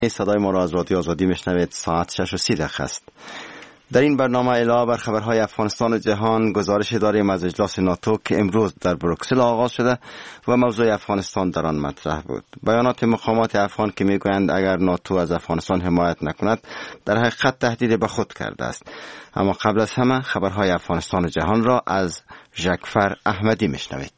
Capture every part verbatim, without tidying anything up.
صدای ما را از رادیو آزادی میشنوید. ساعت شش و سی دقیقه است. در این برنامه علاوه بر خبرهای افغانستان و جهان گزارش داریم از اجلاس ناتو که امروز در بروکسل آغاز شده و موضوع افغانستان در آن مطرح بود. بیانات مقامات افغان که میگویند اگر ناتو از افغانستان حمایت نکند در حقیقت تهدید به خود کرده است. اما قبل از همه خبرهای افغانستان و جهان را از ژکفر احمدی میشنوید.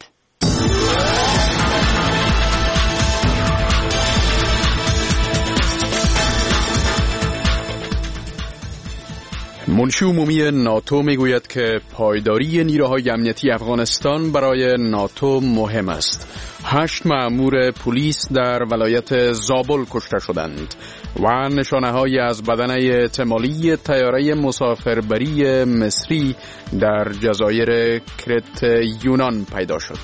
منشی عمومی ناتو میگوید که پایداری نیروهای امنیتی افغانستان برای ناتو مهم است. هشت مأمور پلیس در ولایت زابل کشته شدند و نشانه‌هایی از بدنه احتمالی طیاره مسافربری مصری در جزایر کرت یونان پیدا شد.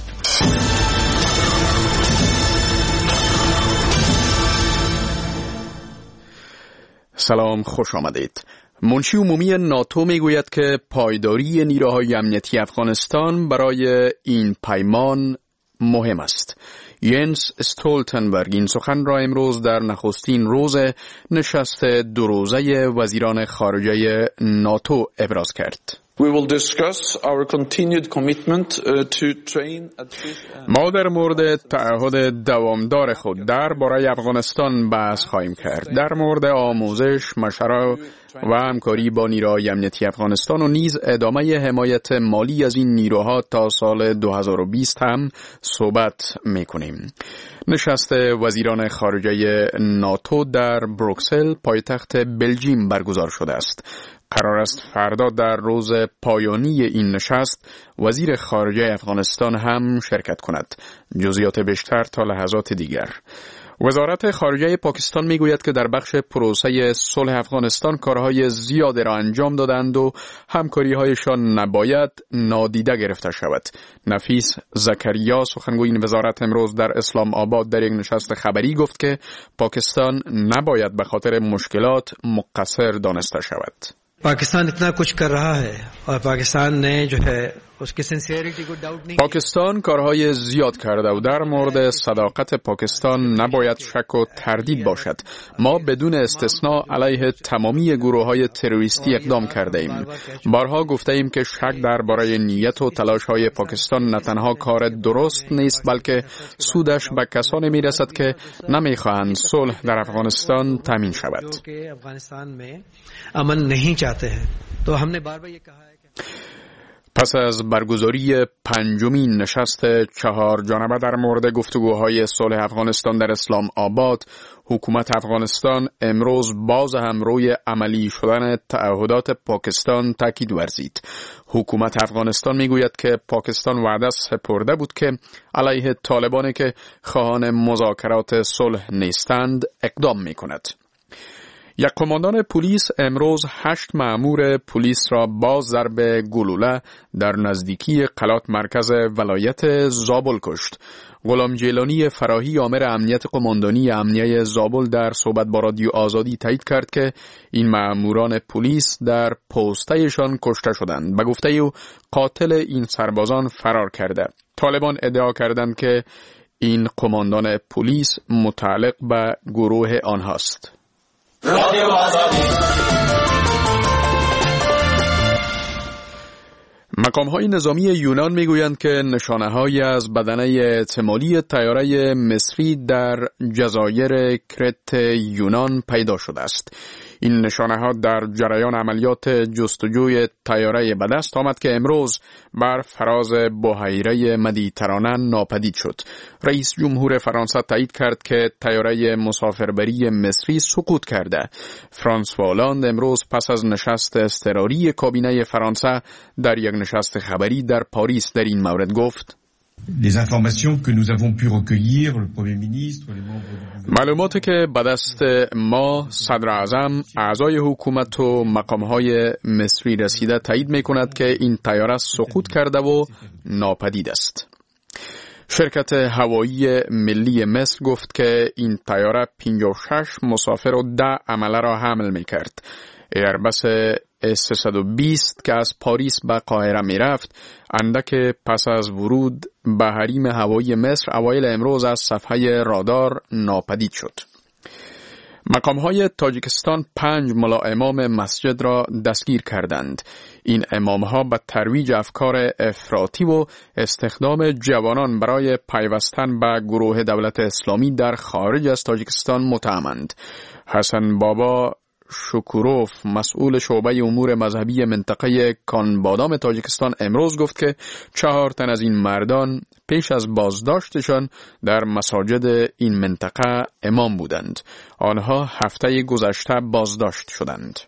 سلام، خوش آمدید. منشی عمومی ناتو میگوید که پایداری نیروهای امنیتی افغانستان برای این پیمان مهم است. ینس استولتنبرگ این سخن را امروز در نخستین روز نشست دو روزه وزیران خارجه ناتو ابراز کرد. We will discuss our continued commitment uh, to train ما در مورد تعهد دوامدار خود درباره افغانستان بحث خواهیم کرد. در مورد آموزش، مشورت و همکاری با نیروهای امنیتی افغانستان و نیز ادامه حمایت مالی از این نیروها تا سال دو هزار و بیست هم صحبت می‌کنیم. نشست وزیران خارجه ناتو در بروکسل پایتخت بلژیم برگزار شده است. قرار است فردا در روز پایانی این نشست وزیر خارجه افغانستان هم شرکت کند. جزئیات بیشتر تا لحظات دیگر. وزارت خارجه پاکستان میگوید که در بخش پروسه صلح افغانستان کارهای زیادی را انجام دادند و همکاری‌هایشان نباید نادیده گرفته شود. نفیس زکریا سخنگوی این وزارت امروز در اسلام آباد در یک نشست خبری گفت که پاکستان نباید به خاطر مشکلات مقصر دانسته شود. पाकिस्तान इतना कुछ कर रहा है और पाकिस्तान ने जो है उसकी सिंसियरिटी को डाउट नहीं پاکستان کارهای زیاد کرده و در مورد صداقت پاکستان نباید شک و تردید باشد. ما بدون استثناء علیه تمامی گروه‌های تروریستی اقدام کرده ایم. بارها گفته ایم که شک درباره نیت و تلاش‌های پاکستان نه تنها کار درست نیست بلکه سودش به کسانی میرسد که نمیخواهند صلح در افغانستان تامین شود. امن नहीं चाहते हैं तो हमने बार बार ये कहा है कि پس از برگزاری پنجمین نشست چهار جانبه در مورد گفتگوهای صلح افغانستان در اسلام آباد، حکومت افغانستان امروز باز هم روی عملی شدن تعهدات پاکستان تاکید ورزید. حکومت افغانستان میگوید که پاکستان وعده سپرده بود که علیه طالبانی که خواهان مذاکرات صلح نیستند اقدام میکند. یک قماندان پلیس امروز هشت مأمور پلیس را با ضرب گلوله در نزدیکی قلات مرکز ولایت زابل کشت. غلام جیلانی فراهی آمر امنیت قماندانی امنیه زابل در صحبت با رادیو آزادی تایید کرد که این مأموران پلیس در پوستهشان کشته شدند. به گفته او قاتل این سربازان فرار کرده. طالبان ادعا کردند که این قماندان پلیس متعلق به گروه آنهاست. مقام‌های نظامی یونان میگویند که نشانه‌هایی از بدنه احتمالی طیاره مصری در جزایر کرت یونان پیدا شده است. این نشانه‌ها در جریان عملیات جستجوی طیاره به دست آمد که امروز بر فراز بحیره مدیترانه ناپدید شد. رئیس جمهور فرانسه تایید کرد که طیاره مسافربری مصری سقوط کرده. فرانسوا هولاند امروز پس از نشست اضطراری کابینه فرانسه در یک نشست خبری در پاریس در این مورد گفت: Les informations que nous avons pu recueillir, le Premier ministre, les membres du gouvernement. معلوماتی که به دست ما، صدر اعظم، اعضای حکومت و مقام‌های مصری رسیده تایید می‌کند که این طیاره سقوط کرده و ناپدید است. شرکت هوایی ملی مصر گفت که این طیاره پنجاه و شش مسافر و ده عمله را حمل می‌کرد. ایربس اس سیصد و بیست که از پاریس به قاهره می رفت اندک پس از ورود به حریم هوایی مصر اوایل امروز از صفحه رادار ناپدید شد. مقام‌های تاجیکستان پنج ملا امام مسجد را دستگیر کردند. این امام‌ها به ترویج افکار افراطی و استخدام جوانان برای پیوستن به گروه دولت اسلامی در خارج از تاجیکستان متهمند. حسن بابا شکوروف مسئول شعبه امور مذهبی منطقه کانبادام تاجیکستان امروز گفت که چهار تن از این مردان پیش از بازداشتشان در مساجد این منطقه امام بودند. آنها هفته گذشته بازداشت شدند.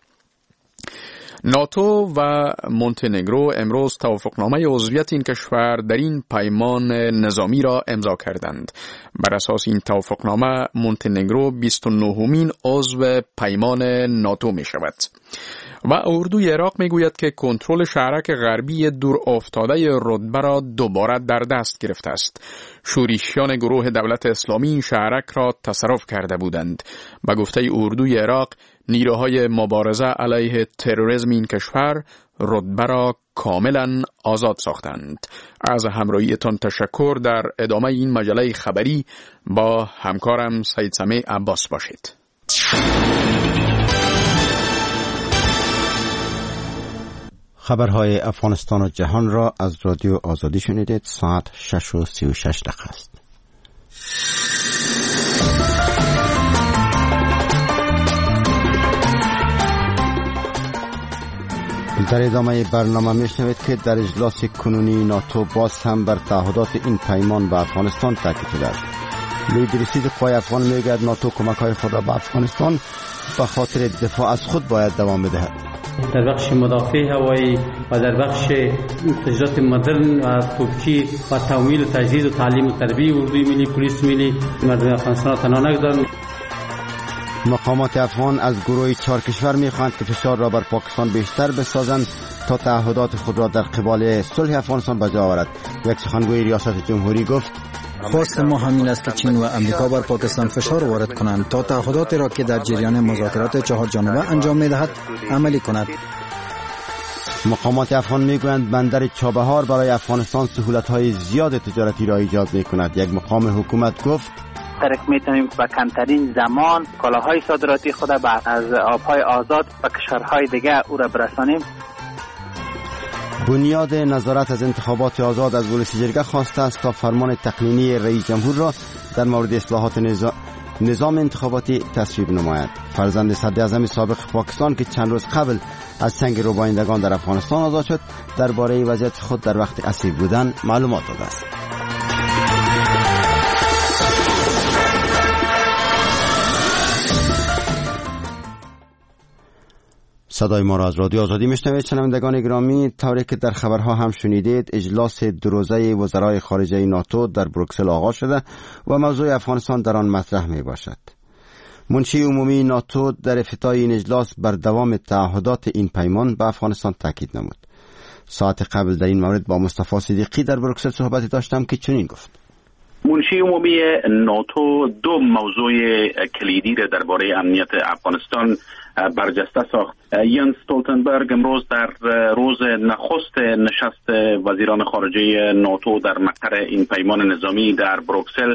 ناتو و مونتنگرو امروز توافقنامه عضویت این کشور در این پیمان نظامی را امضا کردند. بر اساس این توافقنامه مونتنگرو بیست و نهمین عضو پیمان ناتو می شود. و اردوی عراق می گوید که کنترل شهرک غربی دور افتاده رتبه را دوباره در دست گرفته است. شورشیان گروه دولت اسلامی این شهرک را تصرف کرده بودند. به گفته اردوی عراق، نیروهای مبارزه علیه تروریسم این کشور رتبه را کاملا آزاد ساختند. از همراهیتان تشکر. در ادامه این مجله خبری با همکارم سید سمیع عباس باشید. خبرهای افغانستان و جهان را از رادیو آزادی شنیدید. ساعت شش و سی و شش دقیقه است. در ادامه برنامه میشنوید که در اجلاس کنونی ناتو باز هم بر تعهدات این پیمان به افغانستان تاکید شده است. لوید رسید قوای افغان میگوید ناتو کمک‌های خود را به افغانستان به خاطر دفاع از خود باید دوام بدهد. در بخش مدافع هوایی و در بخش تجهیزات مدرن و توپچی و تمویل و تجهیز و تعلیم و تربیت اردوی ملی پلیس ملی مردم افغانستان تنها نگذارند. مقامات افغان از گروه چهار کشور می‌خواهند که فشار را بر پاکستان بیشتر بسازند تا تعهدات خود را در قبال صلح افغانستان به جا آورد. یک سخنگوی ریاست جمهوری گفت خواست ما همین است که چین و امریکا بر پاکستان فشار وارد کنند تا تعهدات را که در جریان مذاکرات چهار جانبه انجام می‌دهد عملی کند. مقامات افغان میگویند بندر چابهار برای افغانستان سهولت‌های زیاد تجارتی را ایجاد می‌کند. یک مقام حکومت گفت ترک میتونیم با کمترین زمان کالاهای صادراتی خود از آبهای آزاد و کشورهای دیگه او را برسانیم. بنیاد نظارت از انتخابات آزاد از ولسی جرگه خواسته است تا فرمان تقنینی رئیس جمهور را در مورد اصلاحات نظام نظام انتخاباتی تصویب نماید. فرزند صدر اعظم سابق پاکستان که چند روز قبل از سنگ روبایندگان در افغانستان آزاد شد درباره وضعیت خود در وقت اسیر بودن معلومات داده است. صدای ما را از رادیو آزادی میشنوید. شنوندگان گرامی، طوری که در خبرها هم شنیدید، اجلاس دو روزه وزرای خارجه ناتو در بروکسل آغاز شده و موضوع افغانستان در آن مطرح می باشد. منشی عمومی ناتو در افتتاح این اجلاس بر دوام تعهدات این پیمان به افغانستان تاکید نمود. ساعت قبل در این مورد با مصطفی صدیقی در بروکسل صحبتی داشتم که چنین گفت: منشی عمومی ناتو دو موضوع کلیدی را درباره امنیت افغانستان برجسته ساخت. ینس استولتنبرگ امروز در روز نخست نشست وزیران خارجه ناتو در مقر این پیمان نظامی در بروکسل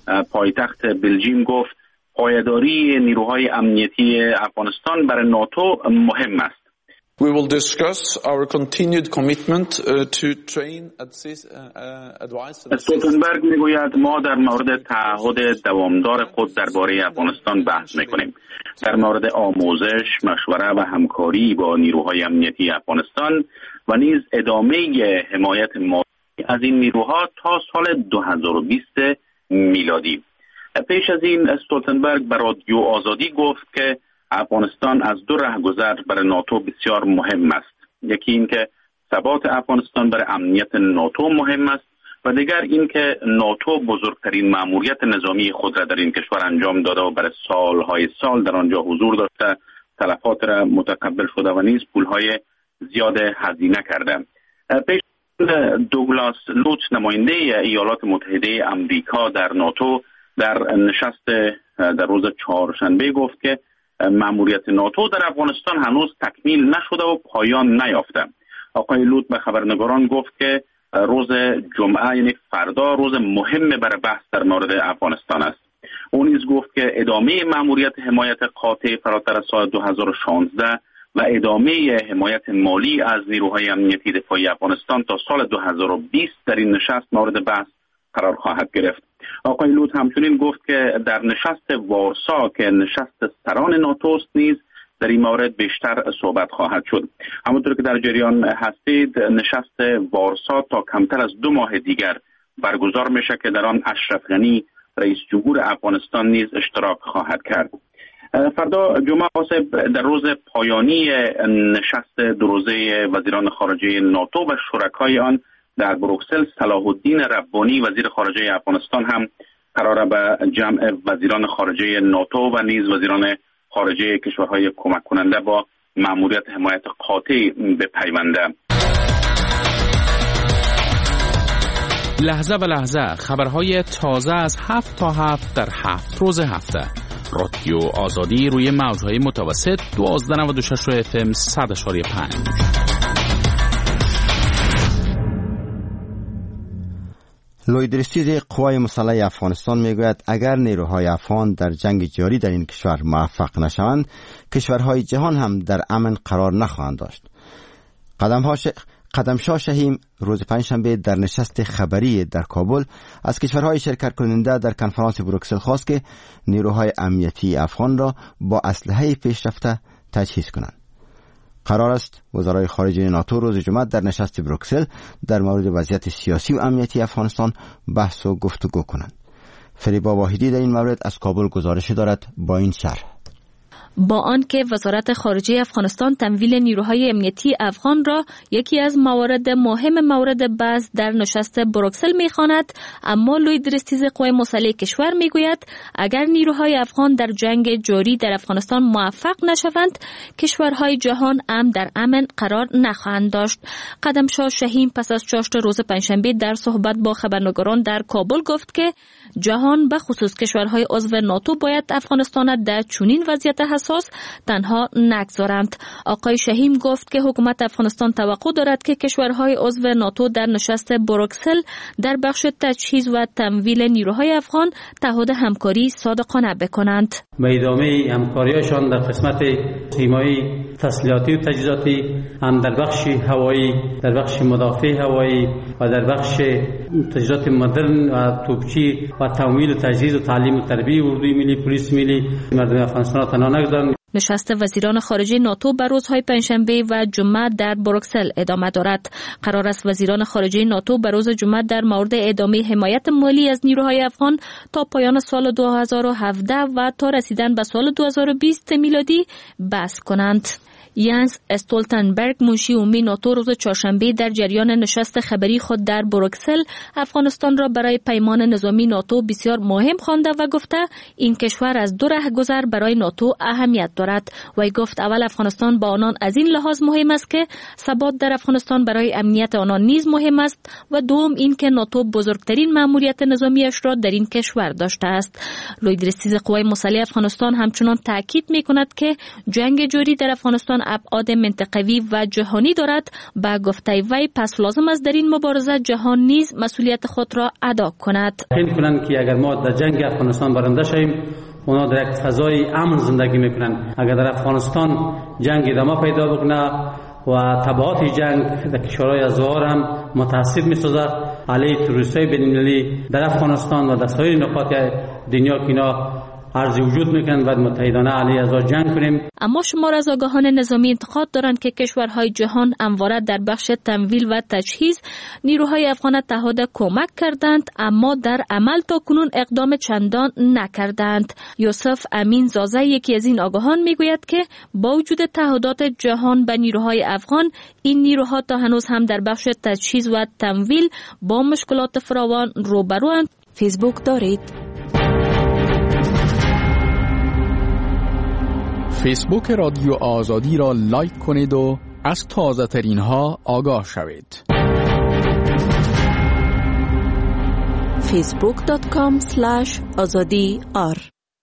پایتخت بلژیم گفت پایداری نیروهای امنیتی افغانستان برای ناتو مهم است. We will discuss our continued commitment uh, to train, assist, uh, advise. استولتنبرگ میگوید ما در مورد تعهد دوامدار خود درباره افغانستان بحث میکنیم. در مورد آموزش، مشوره و همکاری با نیروهای امنیتی افغانستان و نیز ادامه حمایت مالی از این نیروها تا سال دو هزار و بیست میلادی. پیش از این استولتنبرگ بر رادیو آزادی گفت که افغانستان از دو رهگذر برای ناتو بسیار مهم است. یکی این که ثبات افغانستان برای امنیت ناتو مهم است و دیگر این که ناتو بزرگترین مأموریت نظامی خود را در این کشور انجام داده و برای سالهای سال در آنجا حضور داشته، تلفات را متقبل شده و نیز پولهای زیاد هزینه کرده. پیش دوگلاس لوت نماینده ایالات متحده امریکا در ناتو در نشست در روز چهارشنبه گفت که مأموریت ناتو در افغانستان هنوز تکمیل نشده و پایان نیافته. آقای لوت به خبرنگاران گفت که روز جمعه یعنی فردا روز مهم برای بحث در مورد افغانستان است. او نیز گفت که ادامه مأموریت حمایت قاطع فراتر از سال دو هزار و شانزده و ادامه حمایت مالی از نیروهای امنیتی دفاعی افغانستان تا سال دو هزار و بیست در این نشست مورد بحث قرار خواهد گرفت. آقای لوت همچنین گفت که در نشست وارسا که نشست سران ناتوست نیز در این مورد بیشتر صحبت خواهد شد. همونطور که در جریان هستید، نشست وارسا تا کمتر از دو ماه دیگر برگزار میشه که در آن اشرف غنی رئیس جمهور افغانستان نیز اشتراک خواهد کرد. فردا جمعه آصف در روز پایانی نشست دو روزه وزیران خارجه ناتو و شرکای آن در بروکسل، صلاح الدین ربانی وزیر خارجه افغانستان هم قرار به جمع وزیران خارجه ناتو و نیز وزیران خارجه کشورهای کمک کننده با مأموریت حمایت قاطع بپیونده. لحظه به لحظه خبرهای تازه از هفت تا هفت در هفت روز هفته. رادیو آزادی روی موجهای متوسط دوازده و نود و شش اف ام صد اشاری پنج. لوید رسید قوای مسلح افغانستان میگوید اگر نیروهای افغان در جنگ جاری در این کشور موفق نشوند، کشورهای جهان هم در امن قرار نخواهند داشت. قدم ش... قدمشاه شهیم روز پنجشنبه در نشست خبری در کابل از کشورهای شرکت کننده در کنفرانس بروکسل خواست که نیروهای امنیتی افغان را با اسلحه پیشرفته تجهیز کنند. قرار است وزرای خارجه ناتو روز جمعه در نشست بروکسل در مورد وضعیت سیاسی و امنیتی افغانستان بحث و گفتگو کنند. فریبا واحدی در این مورد از کابل گزارش دارد با این شرح. با آنکه وزارت خارجه افغانستان تمویل نیروهای امنیتی افغان را یکی از موارد مهم مورد بحث در نشست بروکسل می‌خواند، اما لوید رستیز قوای مسلح کشور میگوید اگر نیروهای افغان در جنگ جاری در افغانستان موفق نشوند، کشورهای جهان هم در امن قرار نخواهند داشت. قدمشاه شهیم پس از چاشت روز پنجشنبه در صحبت با خبرنگاران در کابل گفت که جهان به خصوص کشورهای عضو ناتو باید افغانستان در چنین وضعیت حساس تنها نگذارند. آقای شهیم گفت که حکومت افغانستان توقع دارد که کشورهای عضو ناتو در نشست بروکسل در بخش تجهیز و تمویل نیروهای افغان تعهد همکاری صادقانه بکنند. به ادامه همکاریشان در قسمت حمایت تسلیحاتی و تجهیزاتی هم در بخش هوایی، در بخش مدافع هوایی و در بخش تجهیزات مدرن و توپچی و تمویل و تجهیز و تعلیم و تربیت اردوی ملی، پلیس ملی مردم افغانستان تنها نگذارند. نشست وزیران خارجه ناتو بر روزهای پنجشنبه و جمعه در بروکسل ادامه دارد. قرار است وزیران خارجه ناتو بر روز جمعه در مورد ادامه حمایت مالی از نیروهای افغان تا پایان سال دو هزار و هفده و تا رسیدن به سال دو هزار و بیست میلادی بحث کنند. یانس استولتنبرگ منشی عمومی ناتو روز چهارشنبه در جریان نشست خبری خود در بروکسل افغانستان را برای پیمان نظامی ناتو بسیار مهم خوانده و گفته این کشور از دو راهگذر برای ناتو اهمیت دارد. وی گفت اول افغانستان با آنان از این لحاظ مهم است که ثبات در افغانستان برای امنیت آنان نیز مهم است و دوم این که ناتو بزرگترین مأموریت نظامیش را در این کشور داشته است. لوید رستیز قوای مسلح افغانستان همچنان تاکید می‌کند که جنگ جاری در افغانستان ابعاد منطقوی و جهانی دارد. با گفته وی پس لازم است در این مبارزه جهان نیز مسئولیت خود را ادا کند. فکر کنند که اگر ما در جنگ افغانستان برنده شویم، اونا در یک فضای امن زندگی میکنند. اگر در افغانستان جنگ ادامه پیدا بکنه و تبعات جنگ در کشورهای ازوار هم متاسف میسازد علیه تروریست‌های بین‌المللی در افغانستان و در سایر نقاط دنیا که اینا عرض وجود میکنند و متحدانه علیه ازوار جنگ کنیم. اما شمار از آگاهان نظامی انتقاد دارند که کشورهای جهان همواره در بخش تمویل و تجهیز نیروهای افغان تعهد کمک کردند، اما در عمل تا کنون اقدام چندان نکردند. یوسف امین زازه یکی از این آگاهان میگوید که با وجود تعهدات جهان به نیروهای افغان، این نیروها تا هنوز هم در بخش تجهیز و تمویل با مشکلات فراوان روبروند. فیسبوک دارید؟ فیسبوک رادیو آزادی را لایک کنید و از تازه ترین ها آگاه شوید. فیسبوک دات کام اسلش آزادی آر.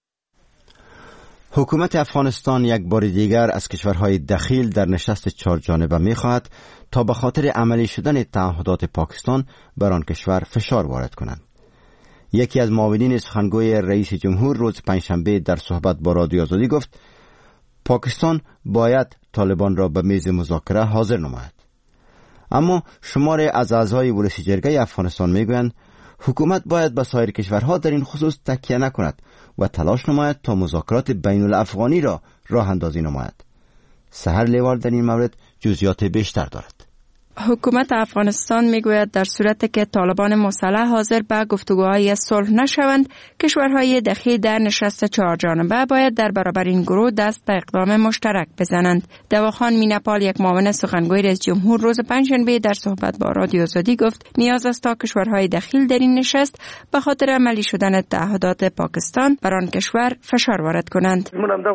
حکومت افغانستان یک بار دیگر از کشورهای دخیل در نشست چهار جانبه می خواهد تا به خاطر عملی شدن تعهدات پاکستان بر آن کشور فشار وارد کنند. یکی از معاونین سخنگوی رئیس جمهور روز پنجشنبه در صحبت با رادیو آزادی گفت پاکستان باید طالبان را به میز مذاکره حاضر نماید. اما شماری از اعضای ولسی جرگه افغانستان میگویند حکومت باید به سایر کشورها در این خصوص تکیه نکند و تلاش نماید تا مذاکرات بین الافغانی را راه اندازی نماید. سحر لیوال در این مورد جزئیات بیشتر دارد. حکومت افغانستان میگوید در صورتی که طالبان مسلح حاضر به گفتگوهای صلح نشوند، کشورهای دخیل در نشست چهار جانبه باید در برابر این گروه دست به اقدام مشترک بزنند. دواخان میناپال، یک معاون سخنگوی رئیس جمهور، روز پنجشنبه در صحبت با رادیو آزادی گفت نیاز است تا کشورهای دخیل در این نشست به خاطر عملی شدن تعهدات پاکستان بر آن کشور فشار وارد کنند.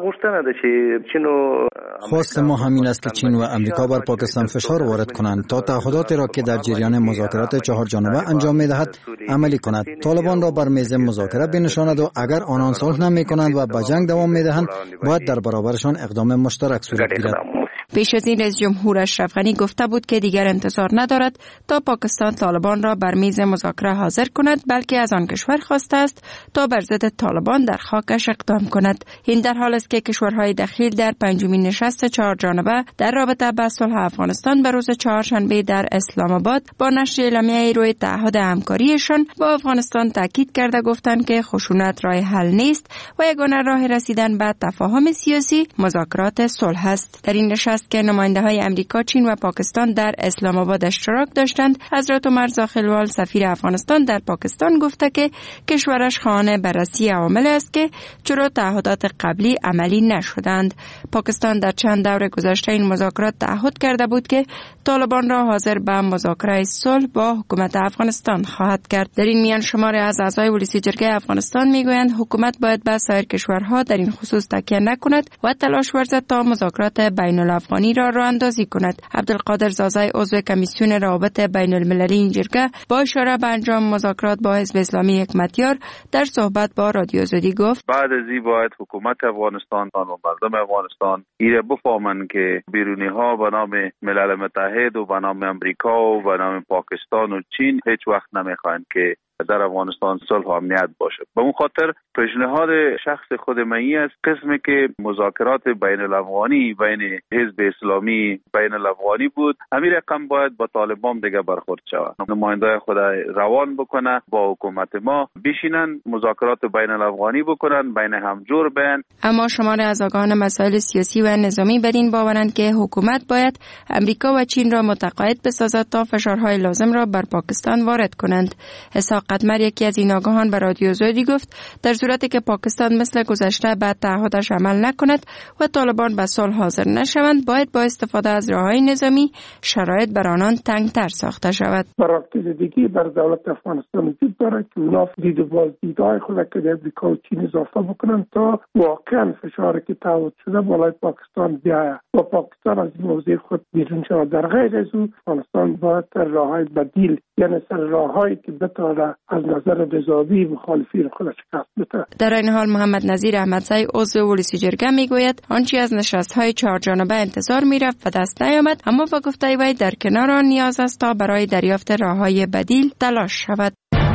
خواست ما همین است که چین و امریکا بر پاکستان فشار وارد کنند تا تعهداتی را که در جریان مذاکرات چهار جانبه انجام می‌دهد عملی کند. طالبان را بر میز مذاکره بنشاند و اگر آنان صلح نمی‌کنند و به جنگ دوام می‌دهند باید در برابرشان اقدام مشترک صورت گیرد. پیش از این رئیس جمهور اشرف غنی گفته بود که دیگر انتظار ندارد تا پاکستان طالبان را بر میز مذاکره حاضر کند، بلکه از آن کشور خواسته است تا بر ضد طالبان در خاکش اقدام کند. این در حال است که کشورهای دخیل در پنجمین نشست چهار جانبه در رابطه با صلح افغانستان به روز چهارشنبه در اسلام آباد با نشر اعلامیه روی تعهد همکاریشان با افغانستان تاکید کرده گفتند که خشونت راه حل نیست و یگانه راه رسیدن به تفاهم سیاسی مذاکرات صلح است. در این نشست که نماینده‌های امریکا، چین و پاکستان در اسلام آباد اشتراک داشتند، حضرت عمر زاخلوال سفیر افغانستان در پاکستان گفته که کشورش خواهان بررسی عوامل است که چرا تعهدات قبلی عملی نشدند. پاکستان در چند دور گذشته این مذاکرات تعهد کرده بود که طالبان را حاضر به مذاکره صلح با حکومت افغانستان خواهد کرد. در این میان شماری از اعضای ولسی جرگه افغانستان میگویند حکومت باید به سایر کشورها در این خصوص تکیه نکند و تلاش ورزد تا مذاکرات بین الافغانی را راه اندازی کند. عبدالقادر زازای عضو کمیسیون روابط بین المللی این جرگه با اشاره به انجام مذاکرات با حزب اسلامی حکمتیار در صحبت با رادیو آزادی گفت بعد از این باید حکومت افغانستان و مردم افغانستان ایره بفهمند که بیرونی ها به نام ملل متحد و به نام امریکا و به نام پاکستان و چین هیچ وقت نمیخواهند که در افغانستان صلح و امنیت باشه. به اون خاطر پیشنهاد شخص خود من است قسمی که مذاکرات بین الافغانی بین حزب اسلامی بین الافغانی بود، همین رقم باید با طالبان دیگه برخورد شود. نماینده خود روان بکنه با حکومت ما بشینن مذاکرات بین الافغانی بکنن، بین همجور بین. اما شمار از آگاهان مسائل سیاسی و نظامی بر این باورند که حکومت باید امریکا و چین را متقاعد بسازد تا فشارهای لازم را بر پاکستان وارد کنند. قدمر یکی از این آگاهان به رادیو آزادی گفت در صورتی که پاکستان مثل گذشته به تعهدش عمل نکند و طالبان به صلح حاضر نشوند، باید با استفاده از راههای نظامی شرایط بر آنان تنگتر ساخته شود. برآمیختگی بر دولت افغانستان وجود دارد که اونا دید و بازدیدهای خود که در امریکا و چین اضافه بکنند تا واقعا فشاری که تعهد شده بالای پاکستان بیاید و پاکستان از این موضوع خود بیرون شود. در غیر از او افغانستان باید راههای بدیل، یعنی سر راههایی که بتواند از نظر نظامی مخالفین خودش شکست بده. در این حال محمد نظیر احمدزی عضو ولسی جرگه میگوید آنچه از نشست‌های چهار جانبه انتظار میرفت و دست نیامد، اما با گفته وی در کنار آن نیاز است تا برای دریافت راههای بدیل تلاش شود.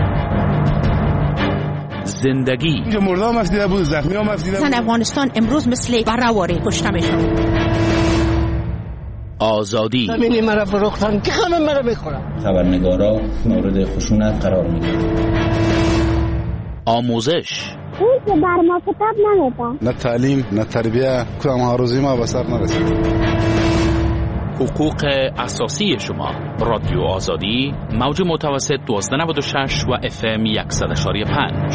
زندگی اینجا مردم مفدیده بود، زخمی ها مفدیده بود. زن افغانستان امروز مثل برآواره کشته میشن. آزادی زمینی مرا فروختن که همه مرا میخورن. خبرنگارا مورد خشونت قرار میگیرن. آموزش اون که بر ما کتاب نمیدن. نه تعلیم نه تربیه، کدام ها روزی ما به سر نرسید. حقوق اساسی شما. رادیو آزادی موج متوسط دوازده نود و شش و اف ام صد و پنج.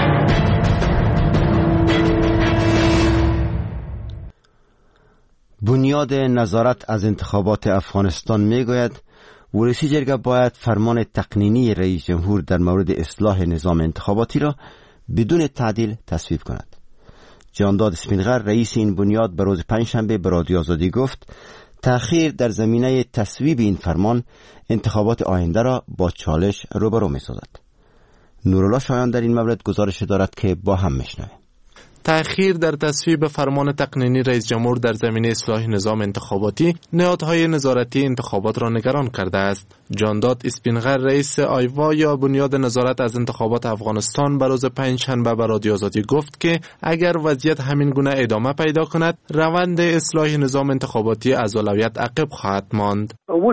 بنیاد نظارت از انتخابات افغانستان میگوید ولسی جرگه باید فرمان تقنینی رئیس جمهور در مورد اصلاح نظام انتخاباتی را بدون تعدیل تصویب کند. جانداد اسپینغر رئیس این بنیاد به روز پنجشنبه به رادیو آزادی گفت تأخیر در زمینه تصویب این فرمان انتخابات آینده را با چالش روبرو می سازد. نورالله شایان در این مورد گزارش دارد که با هم میشنویم. تأخیر در تصویب فرمان تقنینی رئیس جمهور در زمینه اصلاح نظام انتخاباتی نهادهای نظارتی انتخابات را نگران کرده است. جانداد اسپینغر رئیس آیوا یا بنیاد نظارت از انتخابات افغانستان به روز پنجشنبه به رادیو آزادی گفت که اگر وضعیت همین گونه ادامه پیدا کند روند اصلاح نظام انتخاباتی از اولویت عقب خواهد ماند.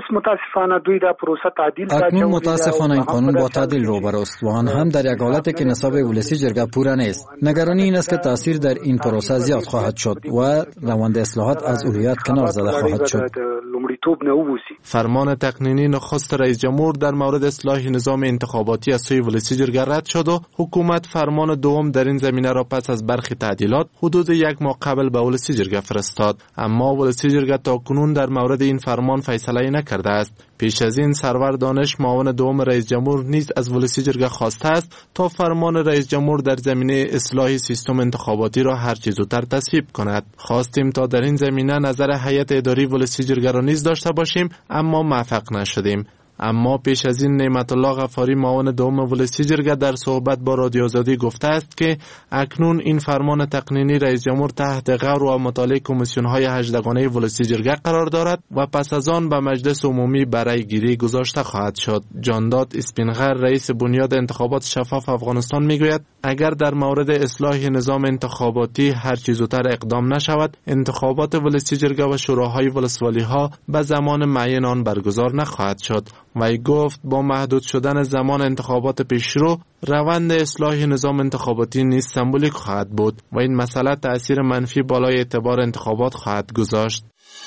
اکنون متاسفانه این قانون با تعدیل روبروست و آن هم در یک حالتی که نصاب ولسی جرگه پوره نیست. نگرانی این است که تاثیر در این پروسه زیاد خواهد شد و روند اصلاحات از اولویت کنار زده خواهد شد. فرمان تقنینی نخست رئیس جمهور در مورد اصلاح نظام انتخاباتی از سوی ولسی جرگه رد شد و حکومت فرمان دوم در این زمینه را پس از برخی تعدیلات حدود یک ماه قبل به ولسی جرگه فرستاد، اما ولسی جرگه تاکنون در مورد این فرمان فیصله نکرده است. پیش از این سرور دانش معاون دوم رئیس جمهور نیز از ولسی جرگه خواسته است تا فرمان رئیس جمهور در زمینه اصلاح سیستم انتخاباتی را هر چه زودتر تصویب کند. خواستیم تا در این زمینه نظر هیئت اداری ولسی جرگه را نیز داشته باشیم اما موفق نشدیم. اما پیش از این نعمت الله غفاری معاون دوم ولسی جرگه در صحبت با رادیو آزادی گفته است که اکنون این فرمان تقنینی رئیس جمهور تحت غور و مطالعه کمیسیون های هجدگانه ولسی جرگه قرار دارد و پس از آن به مجلس عمومی برای گیری گذاشته خواهد شد. جانداد اسپینغر رئیس بنیاد انتخابات شفاف افغانستان میگوید اگر در مورد اصلاح نظام انتخاباتی هر چه زودتر اقدام نشود انتخابات ولسی جرگه و شوراهای ولسوالی ها به زمان معین آن برگزار نخواهد شد. وی گفت با محدود شدن زمان انتخابات پیشرو روند اصلاح نظام انتخاباتی نیز سمبولیک خواهد بود و این مسئله تأثیر منفی بالای اعتبار انتخابات خواهد گذاشت.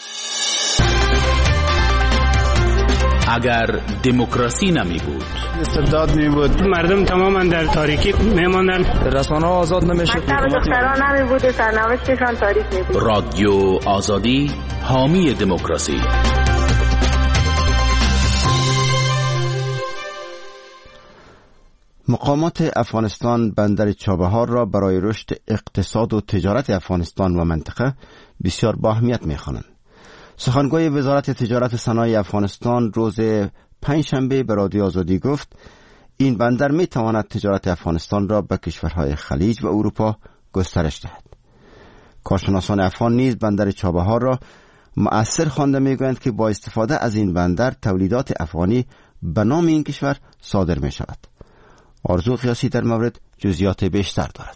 اگر دموکراسی نمی بود، استبداد می بود، مردم تماما در تاریکی می ماندن، رسانه ها آزاد نمی شد، دختران نمی بود، سرنوشتشان تاریک می بود. رادیو آزادی حامی دموکراسی. مقامات افغانستان بندر چابهار را برای رشد اقتصاد و تجارت افغانستان و منطقه بسیار با اهمیت می‌خوانند. سخنگوی وزارت تجارت و صنایع افغانستان روز پنجشنبه به رادیو آزادی گفت این بندر می‌تواند تجارت افغانستان را به کشورهای خلیج و اروپا گسترش دهد. کارشناسان افغان نیز بندر چابهار را مؤثر خوانده می‌گویند که با استفاده از این بندر تولیدات افغانی به نام این کشور صادر می‌شود. آرزو قیاسی در مورد جزئیات بیشتر دارد.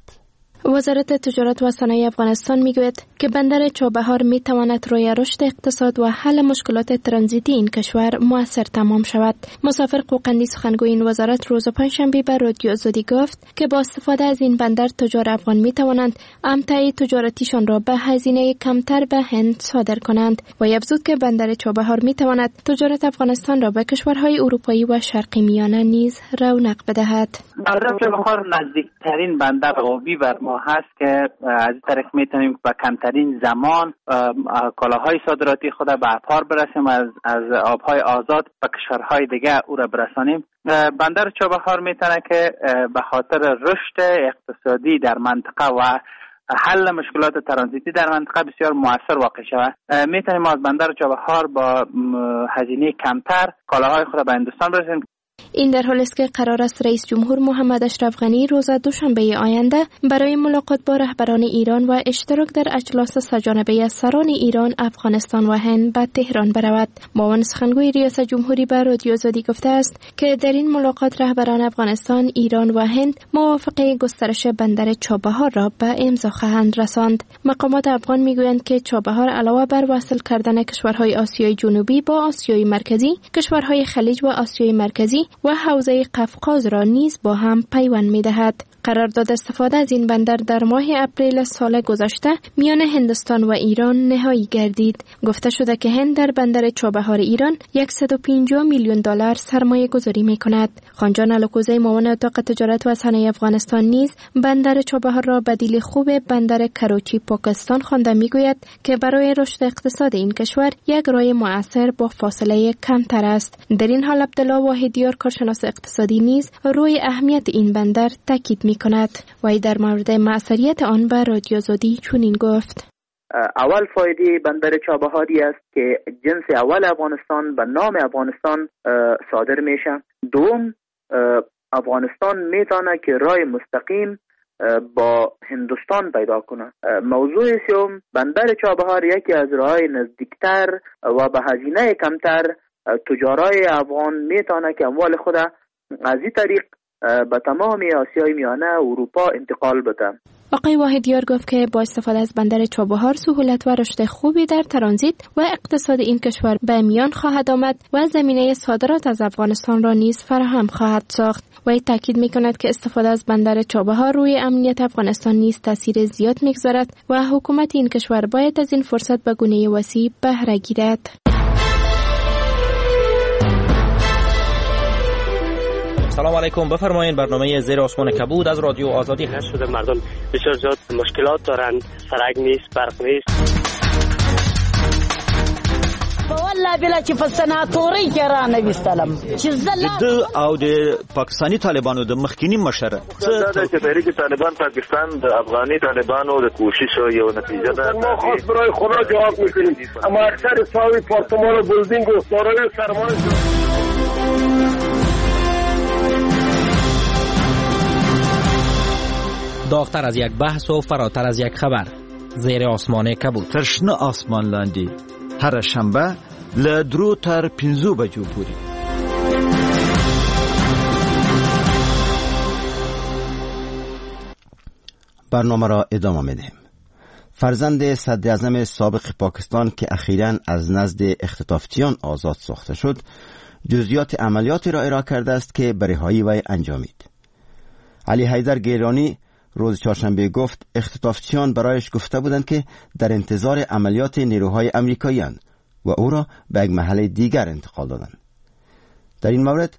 وزارت تجارت و صنایع افغانستان میگوید که بندر چابهار میتواند روی رشد اقتصاد و حل مشکلات ترانزیتی این کشور مؤثر تمام شود. مسافر قوقندی سخنگوی این وزارت روز پنجشنبه به رادیو آزادی گفت که با استفاده از این بندر تجار افغان میتوانند امتع تجارتیشان را به هزینه کمتر به هند صادر کنند و افزود که بندر چابهار میتواند تجارت افغانستان را به کشورهای اروپایی و شرقی میانه نیز رونق بدهد. بندر چابهار نزدیکترین بندر آبی بر ما هست که از طریق میتونیم با کمترین زمان کالاهای صادراتی خود به افغان برسیم، از از آبهای آزاد به کشورهای دیگه او را برسانیم. بندر چابهار میتونه که به خاطر رشد اقتصادی در منطقه و حل مشکلات ترانزیتی در منطقه بسیار مؤثر واقع شود. میتونیم از بندر چابهار با هزینه کمتر کالاهای خود به هندوستان برسیم. این در حالی است که قرار است رئیس جمهور محمد اشرف غنی روز دوشنبه آینده برای ملاقات با رهبران ایران و اشتراک در اجلاس سه‌جانبه سران ایران، افغانستان و هند به تهران برود. معاون سخنگوی ریاست جمهوری به رادیو آزادی گفته است که در این ملاقات رهبران افغانستان، ایران و هند موافقه گسترش بندر چابهار را به امضا خواهند رساند. مقامات افغان میگویند که چابهار علاوه بر وصل کردن کشورهای آسیای جنوبی با آسیای مرکزی، کشورهای خلیج و آسیای مرکزی و حوزه قفقاز را نیز با هم پیوند می‌دهد. قرارداد استفاده از این بندر در ماه اپریل سال گذشته میان هندوستان و ایران نهایی گردید. گفته شده که هند در بندر چابهار ایران صد و پنجاه میلیون دلار سرمایه گذاری می کند. خانجان الکوزی معاون اتاق تجارت و صنایع افغانستان نیز بندر چابهار را بدیل خوب بندر کراچی پاکستان خوانده میگوید که برای رشد اقتصاد این کشور یک راه مؤثر با فاصله کمتر است. در این حال عبدالله واحدیار کارشناس اقتصادی نیز روی اهمیت این بندر تاکید می کند و در مورد مؤثریت آن به رادیو آزادی چنین گفت: اول فایده بندر چابهاری است که جنس اول افغانستان به نام افغانستان صادر میشه. دوم، افغانستان میتونه که راه مستقیم با هندوستان پیدا کنه. موضوع سوم، بندر چابهار یکی از راههای نزدیکتر و به هزینه کمتر تجارای افغان میتونه که اموال خود از این طریق به تمام آسیای میانه و اروپا انتقال بده. آقای واحدیار گفت که با استفاده از بندر چابهار سهولت و رشد خوبی در ترانزیت و اقتصاد این کشور به میان خواهد آمد و زمینه صادرات از افغانستان را نیز فراهم خواهد ساخت. و تاکید می‌کند که استفاده از بندر چابهار روی امنیت افغانستان نیز تاثیر زیاد می‌گذارد و حکومت این کشور باید از این فرصت به گونه وسیع بهره گیرد. سلام علیکم، بفرمایید. برنامه زیر آسمان کبود از رادیو آزادی هست. شده مردم بسیار زیاد مشکلات دارند، سرک نیست، برق نیست. والله بلا چې په سناتوري کې را نه وستلم چې زله د او د پاکستانی طالبانو د مخکینی مشره څه چې تحریک طالبان پاکستان د افغاني طالبانو د کوشش یو نتیجه ده. ما خاص برای خدا جواب میکنیم، اما اکثر ساوی پارتمان و بلدینگ و سارای سرمایه داغتر از یک بحث و فراتر از یک خبر. زیر آسمان کبود، ترشنه آسمان لاندی، هر شنبه له درو تر پنځو بجو پورې. برنامه را ادامه میدیم. فرزند صدر اعظم سابق پاکستان که اخیراً از نزد اختطافچیان آزاد ساخته شد، جزئیات عملیاتی را ارائه کرده است که به رهایی وی انجامید. علی حیدر گیلانی روز چهارشنبه گفت اختطافچیان برایش گفته بودند که در انتظار عملیات نیروهای امریکایی‌اند و او را به یک محل دیگر انتقال دادند. در این مورد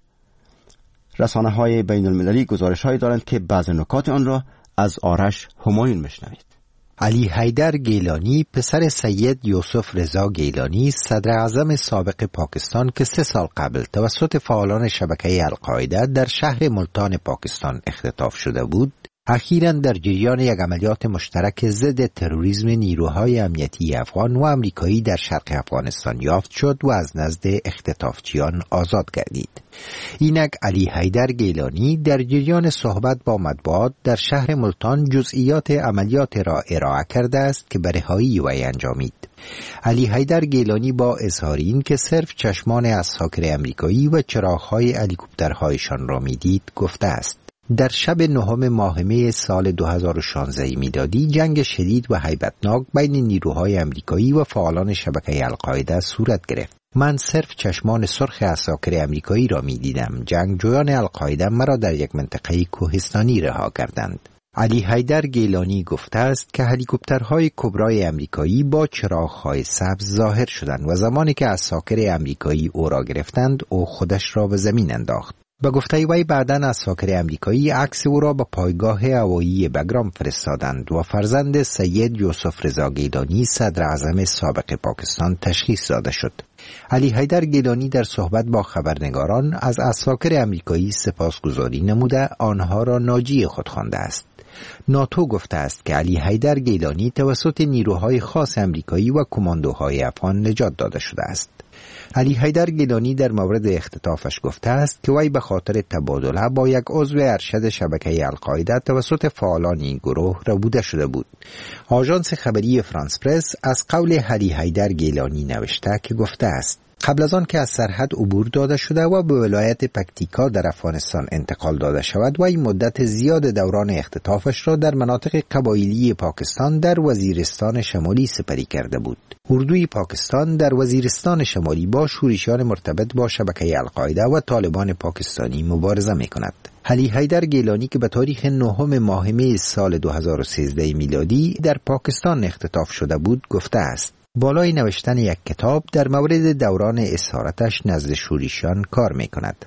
رسانه‌های بین المللی گزارش‌هایی دارند که بعض نکات آن را از آرش همایون میشنوید. علی حیدر گیلانی پسر سید یوسف رضا گیلانی صدر اعظم سابق پاکستان که سه سال قبل توسط فعالان شبکه القاعده در شهر ملتان پاکستان اختطاف شده بود، اخیراً در جریان یک عملیات مشترک ضد تروریسم نیروهای امنیتی افغان و امریکایی در شرق افغانستان یافت شد و از نزد اختطافچیان آزاد گردید. اینک علی حیدر گیلانی در جریان صحبت با مطبوعات در شهر ملتان جزئیات عملیات را ارائه کرده است که به رهایی وی انجامید. علی حیدر گیلانی با اظهار این که صرف چشمان عساکر امریکایی و چراغ‌های هلیکوپترهایشان را میدید گفته است: در شب نهم ماه می سال دو هزار و شانزده میلادی جنگ شدید و هیبتناک بین نیروهای امریکایی و فعالان شبکه القاعده صورت گرفت. من صرف چشمان سرخ عساکر امریکایی را می دیدم. جنگجویان القاعده مرا در یک منطقه کوهستانی رها کردند. علی حیدر گیلانی گفته است که هلیکوپترهای کبرای امریکایی با چراغ‌های سبز ظاهر شدند و زمانی که عساکر امریکایی او را گرفتند او خودش را به زمین انداخت. به گفته وی بعداً عساکر امریکایی عکس او را به پایگاه هوایی بگرام فرستادند و فرزند سید یوسف رضا گیلانی صدر اعظم سابق پاکستان تشخیص داده شد. علی حیدر گیلانی در صحبت با خبرنگاران از عساکر امریکایی سپاسگزاری نموده آنها را ناجی خود خوانده است. ناتو گفته است که علی حیدر گیلانی توسط نیروهای خاص امریکایی و کماندوهای افغان نجات داده شده است. علی حیدر گیلانی در مورد اختطافش گفته است که وی به خاطر تبادله با یک عضو ارشد شبکه القاعده توسط فعالان این گروه ربوده شده بود. آژانس خبری فرانس پرس از قول علی حیدر گیلانی نوشته که گفته است: قبل از آن که از سرحد عبور داده شده و به ولایت پکتیکا در افغانستان انتقال داده شود و این مدت زیاد دوران اختطافش را در مناطق قبایلی پاکستان در وزیرستان شمالی سپری کرده بود. اردوی پاکستان در وزیرستان شمالی با شورشیان مرتبط با شبکه القاعده و طالبان پاکستانی مبارزه می کند. علی حیدر گیلانی که به تاریخ نهم ماه می سال دو هزار و سیزده میلادی در پاکستان اختطاف شده بود گفته است: بالای نوشتن یک کتاب در مورد دوران اسارتش نزد شورشیان کار می کند.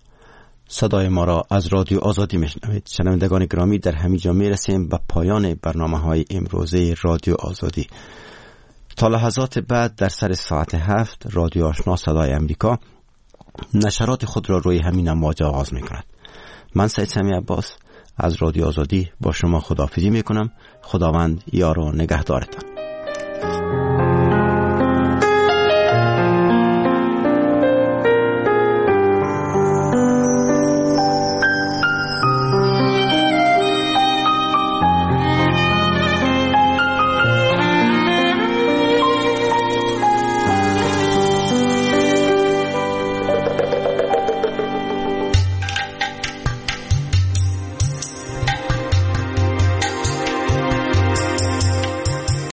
صدای ما را از رادیو آزادی میشنوید. شنوندگان گرامی، در همینجا می رسیم به پایان برنامه های امروزه رادیو آزادی. تا لحظات بعد در سر ساعت هفت رادیو آشنا صدای امریکا نشرات خود را روی همین امواج آغاز می کند. من سید سمی عباس از رادیو آزادی با شما خداحافظی می کنم. خداوند یار و نگهدارتان.